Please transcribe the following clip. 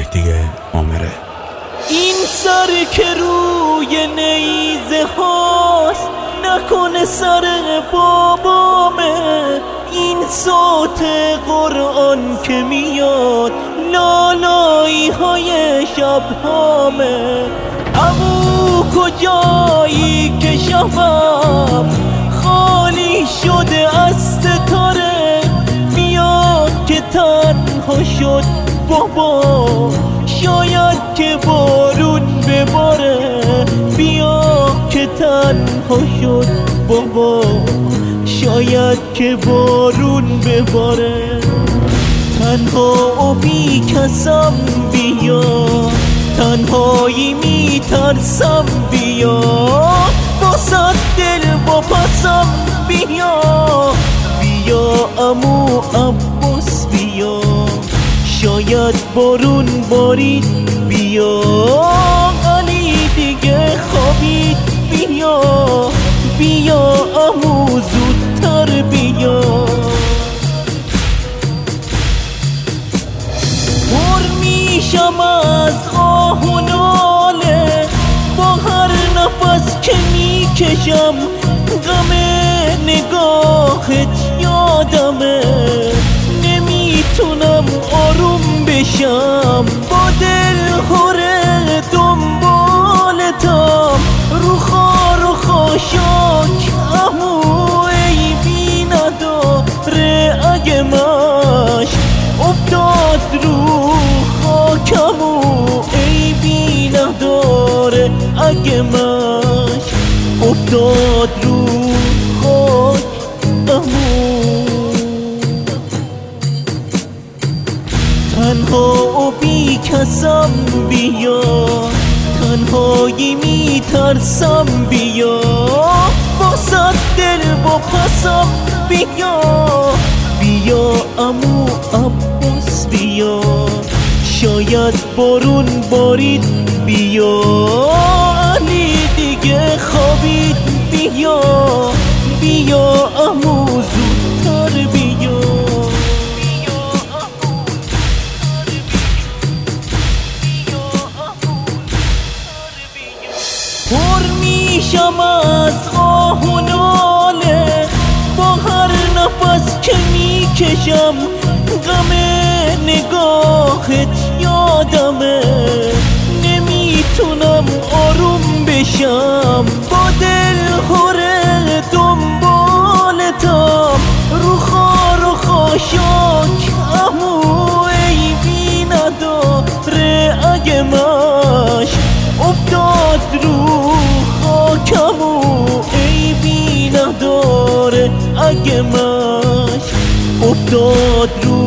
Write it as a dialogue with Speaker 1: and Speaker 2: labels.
Speaker 1: مهدی عامره.
Speaker 2: این سر که روی نیزه هاست نکنه سر بابامه، این صوت قرآن که میاد لالایی های شبهامه. عمو کجایی که شبم خالی شده از ستاره، بیاد که تنها شد بابا، شاید که بارون بباره. بیا که تنها شد بابا، شاید که بارون بباره. تنها و بی کسم بیا، تنهایی می ترسم بیا، با صد دل با پسم بیا. بیا عمو عباس بیا، شاید بارون بارید بیا. علی دیگه خوابید بیا، بیا عمو زودتر بیا. پر میشم از آه و ناله با هر نفس که میکشم، غم نگاهت یادمه، نمیتونم آروم بشم، با دل خوره دنبالتم، رو خار و خاشاک عمو ای بی نداره. اگه مشک افتاد رو خاکمو ای بی نداره، اگه مشک افتاد رو خاک عمو. تنها و بی کسم بیا، تنهایی می ترسم بیا، با صد دل با پسم بیا. بیا عمو عباس بیا، شاید بارون بارید بیا. علی دیگه خوابید بیا، بیا عمو زودتر بیا. پر میشم از آه و ناله با هر نفس که میکشم، غم نگاهت یادمه، نمیتونم آروم بشم، با دل خوره دنبالتم، رو خار و خاشاک عمو ای بی نداره. اگه مشک افتاد رو خاکمو ای بی نداره، اگه مشک افتاد رو